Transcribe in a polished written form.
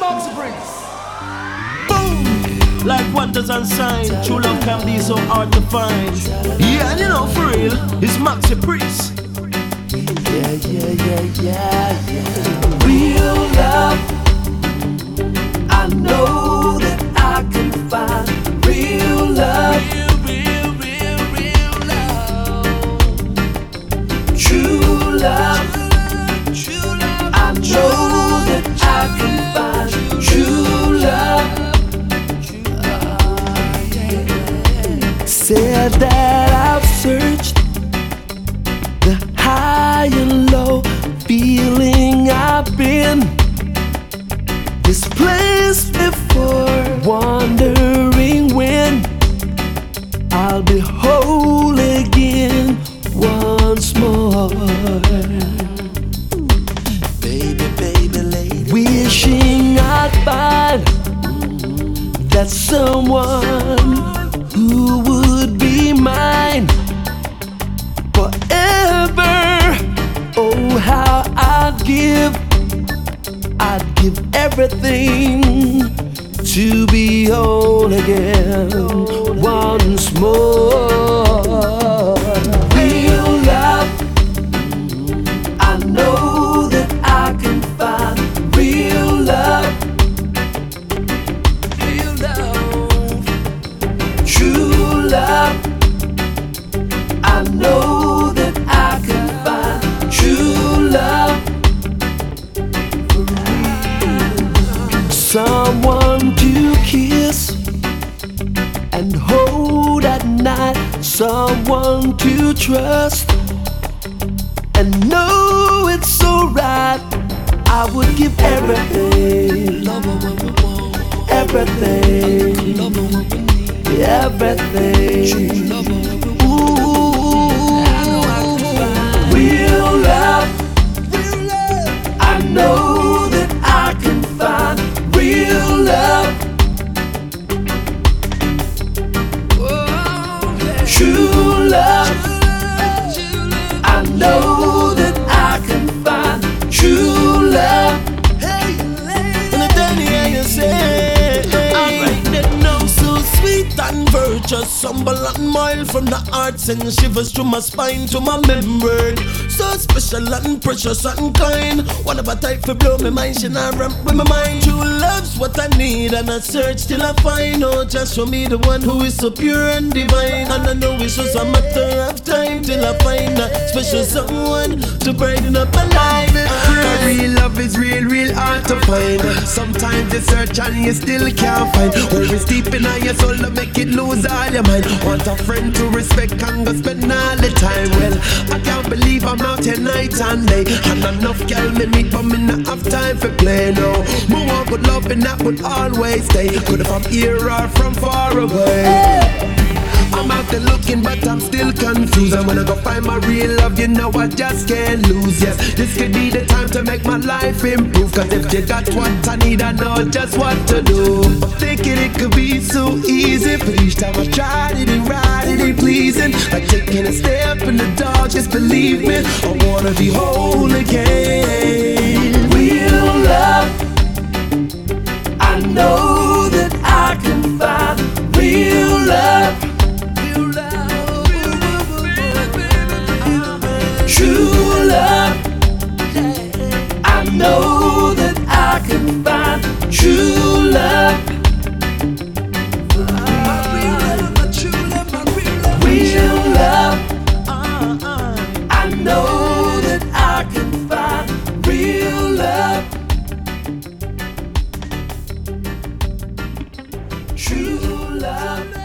Boom! Like wonders and signs, true love can be so hard to find. Yeah, and you know, for real, it's Maxi Priest. Yeah. Real love, I know that I can find real love. Real love. True love, I know that I can find true love. Said that I've searched the high and low, feeling I've been this place before, wondering when I'll be whole again once more. Baby, lady, wishing I'd find that someone who would be mine forever. Oh, how I'd give everything to be whole again once more. Real love, I know that I can find real love. Real love, true love, I know that I can find true love. Someone to kiss and hold at night, someone to trust and know it's so right. I would give everything, everything. Ooh, real love, I know that I can find real love. True love, I know that I can find true love. And then you say, alright, then now so sweet and virtuous, humble and mild from the heart, send shivers through my spine to my membrane. So special and precious and kind. One of a type for blow my mind, she not ramp with my mind. True love's what I need, and I search till I find. Oh, just show me the one who is so pure and divine. And I know it's just a matter of time till I find a special someone to brighten up my life. Real love is real hard to find. Sometimes you search and you still can't find. Where it's deep in your soul to make it lose all your mind. Want a friend to respect and go spend all the time. Well, I can't believe I'm out here night and day, and enough girl me meet but me not have time for play. No, me want good love and that would always stay, whether from here or from far away. I'm out there looking but I'm still confused, and when I go find my real love, you know I just can't lose. Yes, this could be the time to make my life improve, cause if you got what I need, I know just what to do. Thinking it could be so easy, but each time I tried it ain't right, it ain't pleasing. Like taking a step in the dark, just believe me, I wanna be whole again. Real love, I know that I can find real love. True love, I know that I can find true love. Real love, I know that I can find real love. True love.